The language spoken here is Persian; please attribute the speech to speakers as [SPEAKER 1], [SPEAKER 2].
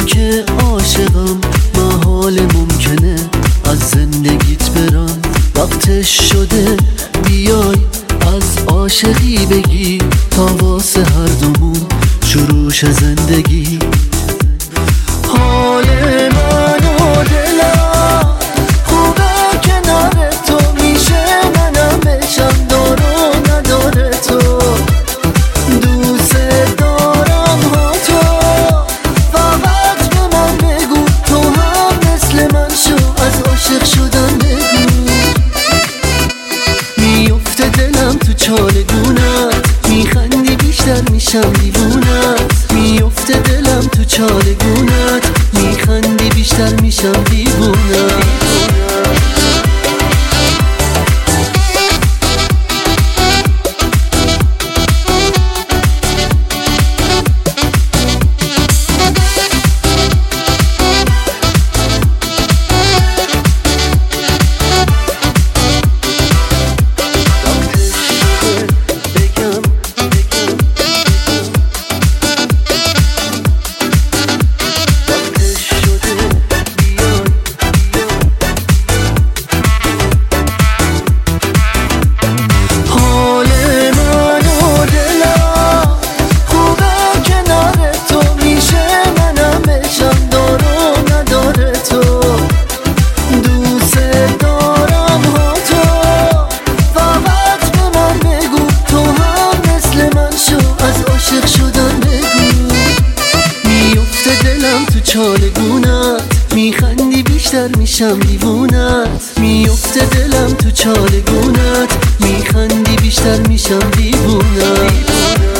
[SPEAKER 1] که عاشقم، محال ممکنه از زندگیت برم. وقتش شده بیای از عاشقی بگی تا واسه هر دومون شروعش زندگی. حال من و دلم خوبه کنار تو، میشه منم بشم دار و نداره تو. دوست دارم ها تو، فقط به من بگو تو هم مثل من شو، از عاشق شدن بگو. میفته دلم تو چالگونت، میخندی بیشتر میشم دیوونت. میفته دلم تو چالگونت، میخندی بیشتر میشم دیوونت. چالگونت میخندی بیشتر میشم دیوونت. میفته دلم تو چالگونت، میخندی بیشتر میشم دیوونت.